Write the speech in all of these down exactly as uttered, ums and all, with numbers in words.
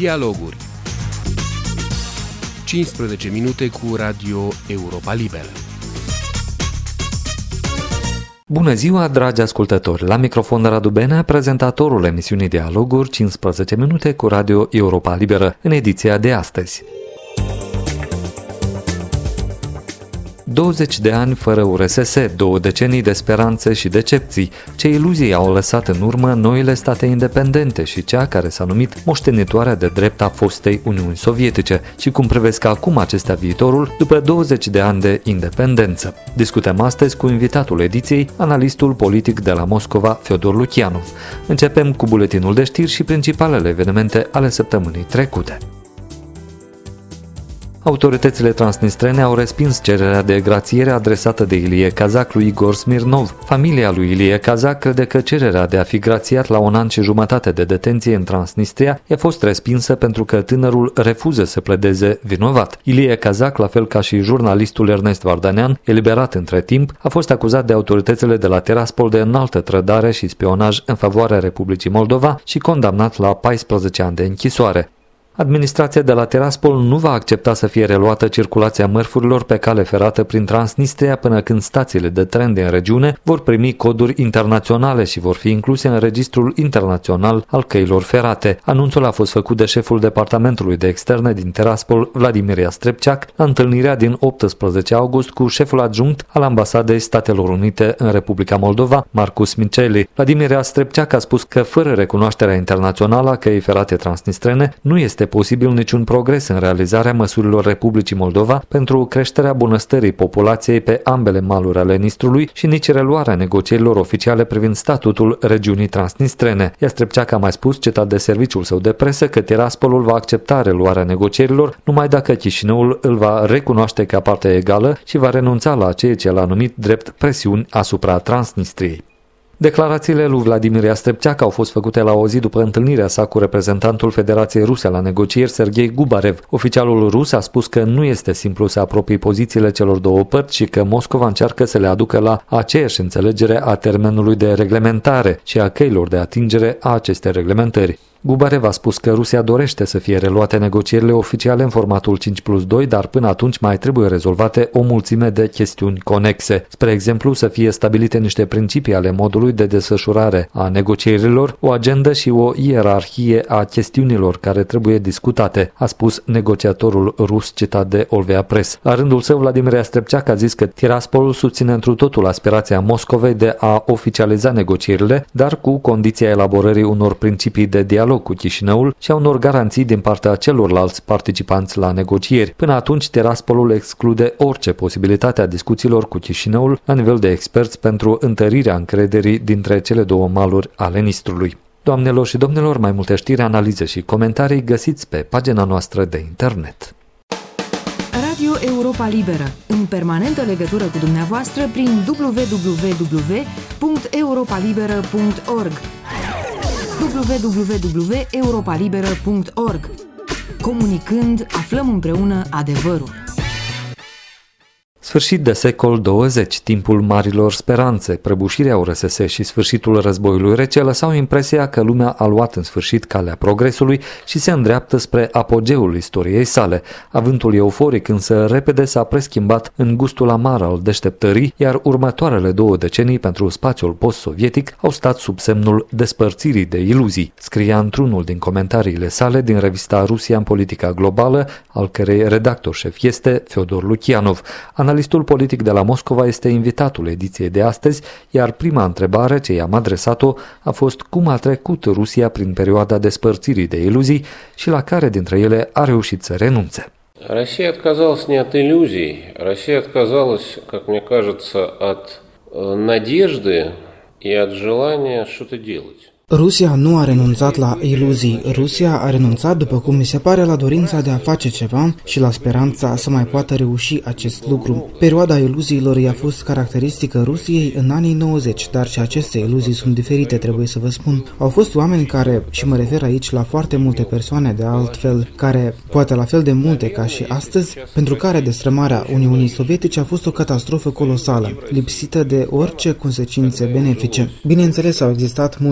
Dialoguri. cincisprezece minute cu Radio Europa Liberă. Bună ziua, dragi ascultători! La microfon Radu Benea, prezentatorul emisiunii Dialoguri, cincisprezece minute cu Radio Europa Liberă, în ediția de astăzi. douăzeci de ani fără U R S S, două decenii de speranțe și decepții, ce iluzii au lăsat în urmă noile state independente și cea care s-a numit moștenitoarea de drept a fostei Uniuni Sovietice și cum privesc acum acestea viitorul după douăzeci de ani de independență. Discutăm astăzi cu invitatul ediției, analistul politic de la Moscova, Feodor Lukianov. Începem cu buletinul de știri și principalele evenimente ale săptămânii trecute. Autoritățile transnistrene au respins cererea de grațiere adresată de Ilie Kazak lui Igor Smirnov. Familia lui Ilie Kazak crede că cererea de a fi grațiat la un an și jumătate de detenție în Transnistria i-a fost respinsă pentru că tânărul refuză să pledeze vinovat. Ilie Kazak, la fel ca și jurnalistul Ernest Vardanean, eliberat între timp, a fost acuzat de autoritățile de la Tiraspol de înaltă trădare și spionaj în favoarea Republicii Moldova și condamnat la paisprezece ani de închisoare. Administrația de la Tiraspol nu va accepta să fie reluată circulația mărfurilor pe cale ferată prin Transnistria până când stațiile de tren din regiune vor primi coduri internaționale și vor fi incluse în registrul internațional al căilor ferate. Anunțul a fost făcut de șeful Departamentului de Externe din Tiraspol, Vladimir Iastrepceac, la întâlnirea din optsprezece august cu șeful adjunct al Ambasadei Statelor Unite în Republica Moldova, Marcus Miceli. Vladimir Iastrepceac a spus că fără recunoașterea internațională a căii ferate transnistrene nu este posibil niciun progres în realizarea măsurilor Republicii Moldova pentru creșterea bunăstării populației pe ambele maluri ale Nistrului și nici reluarea negocierilor oficiale privind statutul regiunii transnistrene. Iastrepceac a mai spus, citat de serviciul său de presă, că Tiraspolul va accepta reluarea negocierilor numai dacă Chișinăul îl va recunoaște ca parte egală și va renunța la ceea ce l-a numit drept presiuni asupra Transnistriei. Declarațiile lui Vladimir Iastrepceac au fost făcute la o zi după întâlnirea sa cu reprezentantul Federației Ruse la negocieri, Sergei Gubarev. Oficialul rus a spus că nu este simplu să apropie pozițiile celor două părți și că Moscova încearcă să le aducă la aceeași înțelegere a termenului de reglementare și a căilor de atingere a acestei reglementări. Gubarev a spus că Rusia dorește să fie reluate negocierile oficiale în formatul cinci plus doi, dar până atunci mai trebuie rezolvate o mulțime de chestiuni conexe. Spre exemplu, să fie stabilite niște principii ale modului de desfășurare a negocierilor, o agendă și o ierarhie a chestiunilor care trebuie discutate, a spus negociatorul rus citat de Olvea Press. La rândul său, Vladimir Iastrepceac a zis că Tiraspolul susține întru totul aspirația Moscovei de a oficializa negocierile, dar cu condiția elaborării unor principii de dialog cu Chișinăul și a unor garanții din partea celorlalți participanți la negocieri. Până atunci, Tiraspolul exclude orice posibilitate a discuțiilor cu Chișinăul la nivel de experți pentru întărirea încrederii dintre cele două maluri ale Nistrului. Doamnelor și domnilor, mai multe știri, analize și comentarii găsiți pe pagina noastră de internet. Radio Europa Liberă, în permanentă legătură cu dumneavoastră prin w w w punct europa liberă punct org. w w w punct europa liberă punct org. Comunicând, aflăm împreună adevărul. Sfârșit de secol douăzeci, timpul marilor speranțe, prăbușirea U R S S și sfârșitul războiului rece lăsau impresia că lumea a luat în sfârșit calea progresului și se îndreaptă spre apogeul istoriei sale. Avântul euforic însă repede s-a preschimbat în gustul amar al deșteptării, iar următoarele două decenii pentru spațiul post-sovietic au stat sub semnul despărțirii de iluzii, scria într-unul din comentariile sale din revista Rusia în politica globală, al cărei redactor șef este Feodor Lukianov. Analistul politic de la Moscova este invitatul ediției de astăzi, iar prima întrebare ce i-am adresat-o a fost cum a trecut Rusia prin perioada despărțirii de iluzii și la care dintre ele a reușit să renunțe. Россия отказалась не от иллюзий, Россия отказалась, как мне кажется, от надежды и от желания что-то делать. Rusia nu a renunțat la iluzii. Rusia a renunțat, după cum mi se pare, la dorința de a face ceva și la speranța să mai poată reuși acest lucru. Perioada iluziilor i-a fost caracteristică Rusiei în anii nouăzeci, dar și aceste iluzii sunt diferite, trebuie să vă spun. Au fost oameni care, și mă refer aici la foarte multe persoane de altfel, care, poate la fel de multe ca și astăzi, pentru care destrămarea Uniunii Sovietice a fost o catastrofă colosală, lipsită de orice consecințe benefice. Bineînțeles, au existat mulți oameni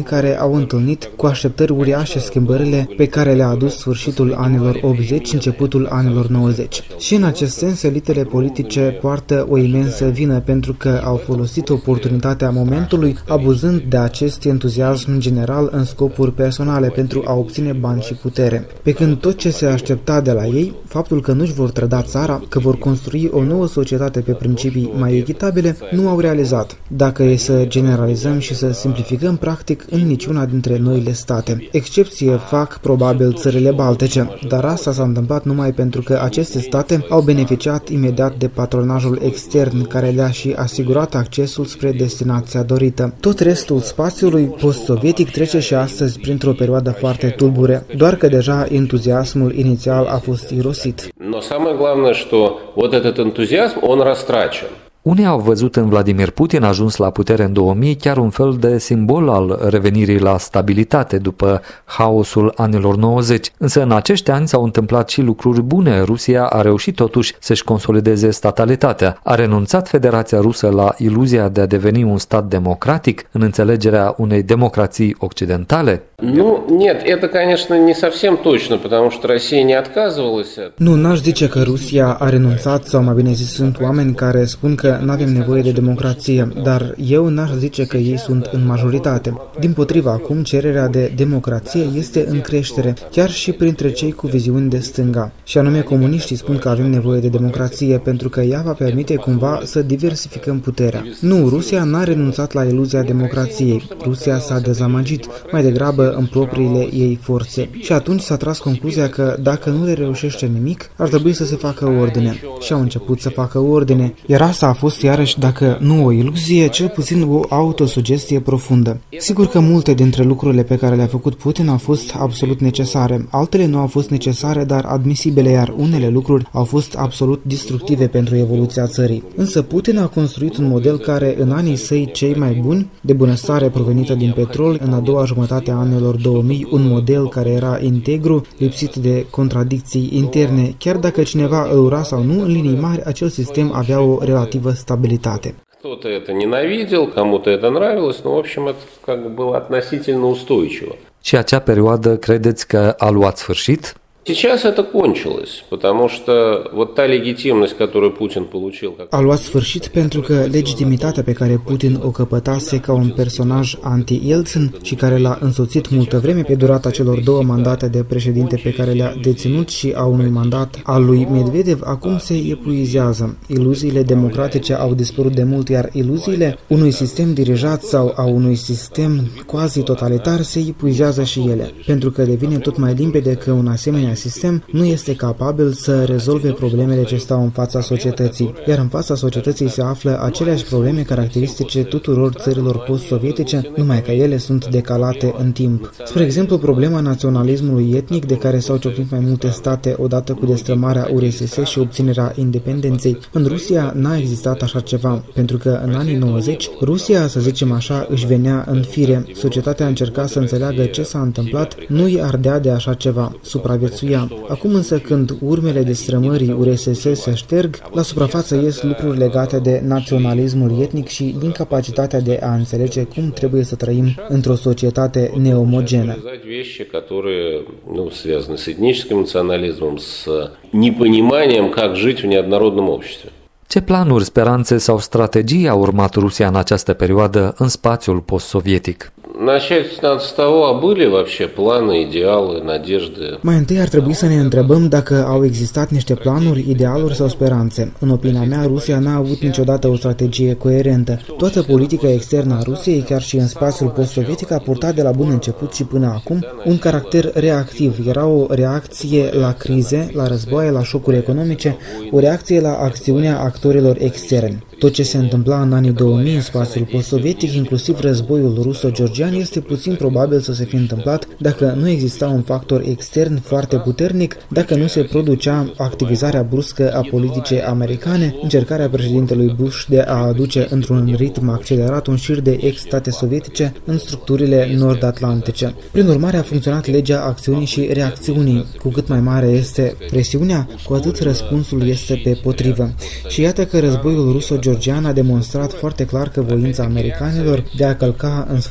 care au întâlnit cu așteptări uriașe schimbările pe care le-a adus sfârșitul anilor optzeci, începutul anilor nouăzeci. Și în acest sens, elitele politice poartă o imensă vină pentru că au folosit oportunitatea momentului, abuzând de acest entuziasm general în scopuri personale pentru a obține bani și putere. Pe când tot ce se aștepta de la ei, faptul că nu-și vor trăda țara, că vor construi o nouă societate pe principii mai echitabile, nu au realizat. Dacă e să generalizăm și să simplificăm practic în niciuna dintre noile state. Excepție fac probabil țările baltice, dar asta s-a întâmplat numai pentru că aceste state au beneficiat imediat de patronajul extern care le-a și asigurat accesul spre destinația dorită. Tot restul spațiului post-sovietic trece și astăzi printr-o perioadă foarte tulbure, doar că deja entuziasmul inițial a fost irosit. Но самое главное, что вот этот энтузиазм, он растрачен. Unii au văzut în Vladimir Putin ajuns la putere în două mii chiar un fel de simbol al revenirii la stabilitate după haosul anilor nouăzeci. Însă în acești ani s-au întâmplat și lucruri bune. Rusia a reușit totuși să-și consolideze statalitatea. A renunțat Federația Rusă la iluzia de a deveni un stat democratic în înțelegerea unei democrații occidentale? Ну, нет, это, конечно, не совсем точно, потому что Россия не отказывалась. Nu, n-aș zice că Rusia a renunțat, sau mai bine zis, sunt oameni care spun că nu avem nevoie de democrație, dar eu n-aș zice că ei sunt în majoritate. Dimpotrivă, acum cererea de democrație este în creștere, chiar și printre cei cu viziuni de stânga. Și anume comuniștii spun că avem nevoie de democrație pentru că ea va permite cumva să diversificăm puterea. Nu, Rusia n-a renunțat la iluzia democrației. Rusia s-a dezamăgit, mai degrabă în propriile ei forțe. Și atunci s-a tras concluzia că dacă nu le reușește nimic, ar trebui să se facă ordine. Și au început să facă ordine. Iar asta a fost iarăși, dacă nu o iluzie, cel puțin o autosugestie profundă. Sigur că multe dintre lucrurile pe care le-a făcut Putin au fost absolut necesare. Altele nu au fost necesare, dar admisibile, iar unele lucruri au fost absolut destructive pentru evoluția țării. Însă Putin a construit un model care, în anii săi cei mai buni, de bunăstare provenită din petrol, în a doua jumătate a anilor două mii, un model care era integru, lipsit de contradicții interne. Chiar dacă cineva îl ura sau nu, în linii mari, acel sistem avea o relativă stabilitate. Кто-то это ненавидел, кому-то это нравилось, но, в общем, это как бы было относительно устойчиво. Și acea perioadă credeți că a luat sfârșit? Сейчас это кончилось, потому что вот та легитимность, которую Путин получил... A luat sfârșit pentru că legitimitatea pe care Putin o căpătase ca un personaj anti-Yeltsin și care l-a însoțit multă vreme pe durata celor două mandate de președinte pe care le-a deținut și a unui mandat al lui Medvedev, acum se epuizează. Iluziile democratice au dispărut de mult, iar iluziile unui sistem dirijat sau a unui sistem quasi-totalitar se epuizează și ele, pentru că devine tot mai limpede că un asemenea sistem nu este capabil să rezolve problemele ce stau în fața societății, iar în fața societății se află aceleași probleme caracteristice tuturor țărilor post-sovietice, numai că ele sunt decalate în timp. Spre exemplu, problema naționalismului etnic de care s-au ciocnit mai multe state odată cu destrămarea U R S S și obținerea independenței. În Rusia n-a existat așa ceva, pentru că în anii nouăzeci, Rusia, să zicem așa, își venea în fire. Societatea încerca să înțeleagă ce s-a întâmplat, nu i ardea de așa ceva, supraviețuia. Acum însă, când urmele destrămării U R S S se șterg, la suprafață ies lucruri legate de naționalismul etnic și incapacitatea de a înțelege cum trebuie să trăim într-o societate neomogenă. Вещи, которые, ну, связаны с этническим национализмом, с непониманием, как жить в неоднородном обществе. Ce planuri, speranțe sau strategii a urmat Rusia în această perioadă în spațiul post-sovietic? Начать надо с того, а были вообще планы, идеалы, надежды? Mai întâi ar trebui să ne întrebăm dacă au existat niște planuri, idealuri sau speranțe. În opinia mea, Rusia n-a avut niciodată o strategie coerentă. Toată politica externă a Rusiei, chiar și în spațiul post-sovietic, a purtat de la bun început și până acum un caracter reactiv. Era o reacție la crize, la războaie, la șocuri economice, o reacție la acțiunea actorilor externi. Tot ce se întâmpla în anii două mii în spațiul post-sovietic, inclusiv războiul ruso-georgian, este puțin probabil să se fi întâmplat dacă nu exista un factor extern foarte puternic, dacă nu se producea activizarea bruscă a politicii americane, încercarea președintelui Bush de a aduce într-un ritm accelerat un șir de ex-state sovietice în structurile nord-atlantice. Prin urmare, a funcționat legea acțiunii și reacțiunii. Cu cât mai mare este presiunea, cu atât răspunsul este pe potrivă. Și iată că războiul ruso-georgian a demonstrat foarte clar că voința americanilor de a călca în sfârșit peste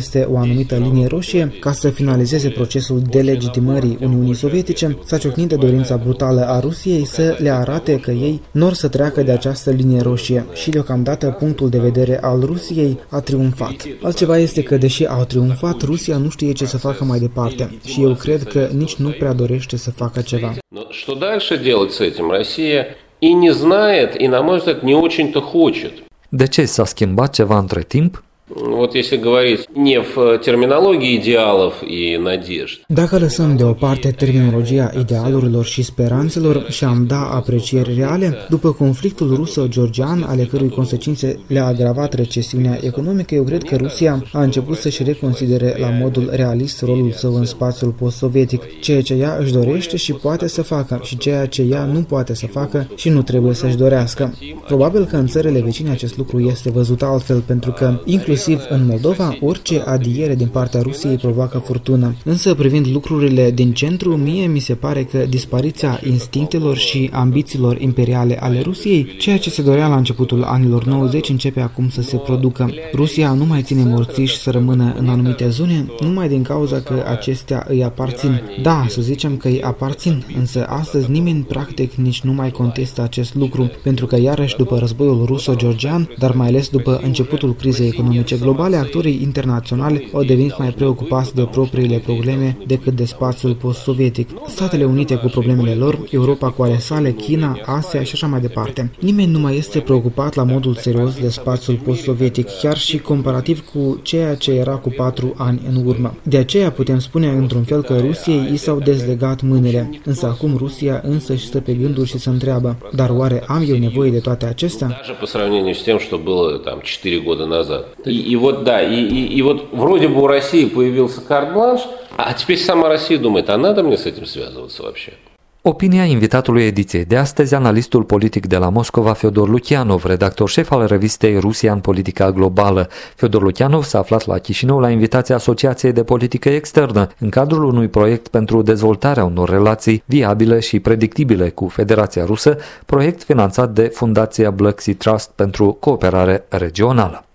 este o anumită linie roșie, ca să finalizeze procesul delegitimării Uniunii Sovietice, s-a ciocnit de dorința brutală a Rusiei să le arate că ei nu or să treacă de această linie roșie și deocamdată punctul de vedere al Rusiei a triumfat. Altceva este că, deși au triumfat, Rusia nu știe ce să facă mai departe și eu cred că nici nu prea dorește să facă ceva. Что дальше делать с этим? Россия и не знает, и, на мой взгляд, не очень-то хочет. De ce s-a schimbat ceva între timp? Вот если говорить не в терминологии идеалов и надежд. Dacă lăsăm deoparte terminologia idealurilor și speranțelor și am da aprecieri reale, după conflictul ruso-georgian, ale cărui consecințe le-a agravat recesiunea economică, eu cred că Rusia a început să-și reconsidere la modul realist rolul său în spațiul post-sovietic, ceea ce ea își dorește și poate să facă și ceea ce ea nu poate să facă și nu trebuie să-și dorească. Probabil că în țările vecine acest lucru este văzut altfel, pentru că, inclusiv în Moldova, orice adiere din partea Rusiei provoacă furtună. Însă, privind lucrurile din centru, mie mi se pare că dispariția instinctelor și ambițiilor imperiale ale Rusiei, ceea ce se dorea la începutul anilor nouăzeci, începe acum să se producă. Rusia nu mai ține morțiși să rămână în anumite zone, numai din cauza că acestea îi aparțin. Da, să zicem că îi aparțin, însă astăzi nimeni practic nici nu mai contestă acest lucru, pentru că iarăși după războiul ruso-georgian, dar mai ales după începutul crizei economice globale, actorii internaționali au devenit mai preocupați de propriile probleme decât de spațiul post-sovietic. Statele Unite cu problemele lor, Europa cu ale sale, China, Asia și așa mai departe. Nimeni nu mai este preocupat la modul serios de spațiul post-sovietic, chiar și comparativ cu ceea ce era cu patru ani în urmă. De aceea putem spune într-un fel că Rusiei i s-au dezlegat mâinile, însă acum Rusia însă și stă pe gânduri și se întreabă, dar oare am eu nevoie de toate acestea? Даже по сравнению с тем, что было там четыре года назад. И, и вот да, и, и, и вот вроде бы у России появился карт-бланш, а теперь сама Россия думает, а надо мне с этим связываться вообще? Opinia invitatului ediției de astăzi, analistul politic de la Moscova, Fyodor Lukianov, redactor șef al revistei Rusia în politica globală. Fyodor Lukianov s-a aflat la Chișinău la invitația Asociației de Politică Externă, în cadrul unui proiect pentru dezvoltarea unor relații viabile și predictibile cu Federația Rusă, proiect finanțat de Fundația Black Sea Trust pentru cooperare regională.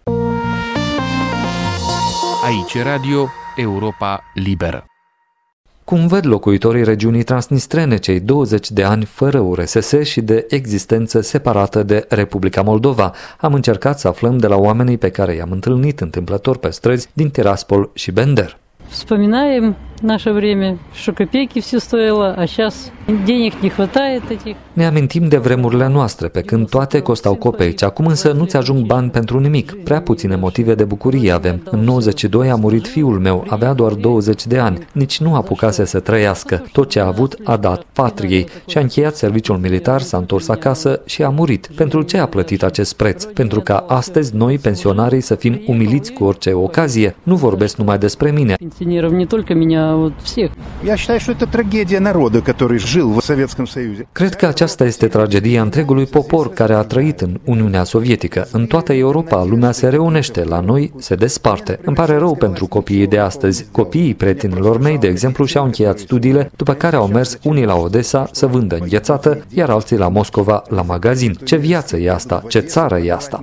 Aici Radio Europa Liberă. Cum văd locuitorii regiunii transnistrene cei douăzeci de ani fără U R S S și de existență separată de Republica Moldova? Am încercat să aflăm de la oamenii pe care i-am întâlnit întâmplător pe străzi din Tiraspol și Bender. Вспоминаем наше время, что копейки все стоило, а сейчас денег не хватает этих. Ne amintim de vremurile noastre, pe când toate costau copeici. Acum însă nu-ți ajung bani pentru nimic. Prea puține motive de bucurie avem. În nouăzeci și doi a murit fiul meu, avea doar douăzeci de ani. Nici nu apucase să trăiască. Tot ce a avut a dat patriei și a încheiat serviciul militar, s-a întors acasă și a murit. Pentru ce a plătit acest preț? Pentru ca astăzi noi, pensionarii, să fim umiliți cu orice ocazie. Nu vorbesc numai despre mine. Не только меня, а вот всех. Я считаю, что это трагедия народа, который жил в Советском Союзе. Cred că aceasta este tragedia întregului popor care a trăit în Uniunea Sovietică. În toată Europa, lumea se reunește, la noi se desparte. Îmi pare rău pentru copiii de astăzi. Copiii prietenilor mei, de exemplu, și-au încheiat studiile, după care au mers unii la Odessa să vândă înghețată, iar alții la Moscova la magazin. Ce viață e asta? Ce țară e asta?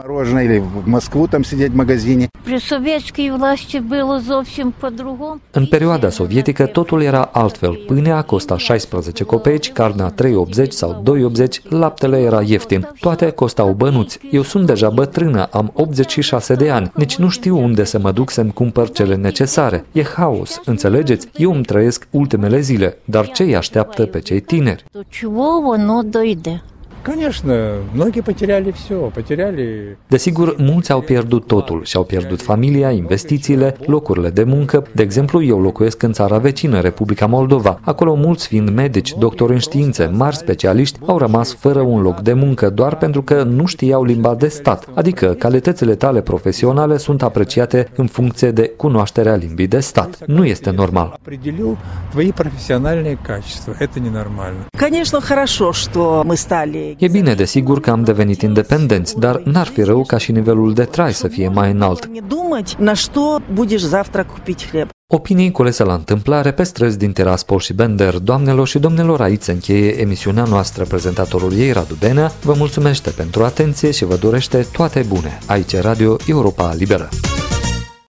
При советской власти было зовсім по-другому. În perioada sovietică totul era altfel. Pâinea costa șaisprezece copeici, carnea trei optzeci sau doi optzeci, laptele era ieftin. Toate costau bănuți. Eu sunt deja bătrână, am optzeci și șase de ani. Nici nu știu unde să mă duc să-mi cumpăr cele necesare. E haos, înțelegeți? Eu îmi trăiesc ultimele zile, dar ce îi așteaptă pe cei tineri? До чего оно дойде? Конечно, многие потеряли все, потеряли... Desigur, mulți au pierdut totul și-au pierdut familia, investițiile, locurile de muncă. De exemplu, eu locuiesc în țara vecină, Republica Moldova. Acolo mulți, fiind medici, doctori în științe, mari specialiști, au rămas fără un loc de muncă doar pentru că nu știau limba de stat. Adică, calitățile tale profesionale sunt apreciate în funcție de cunoașterea limbii de stat. Nu este normal. Определил твои профессиональные качества. Это ненормально. Конечно, хорошо, что мы стали... E bine, desigur că am devenit independenți, dar n-ar fi rău ca și nivelul de trai să fie mai înalt. Opinii culese la întâmplare pe străzi din Tiraspol și Bender. Doamnelor și domnilor, aici se încheie emisiunea noastră. Prezentatorul ei, Radu Benea, vă mulțumește pentru atenție și vă dorește toate bune. Aici Radio Europa Liberă.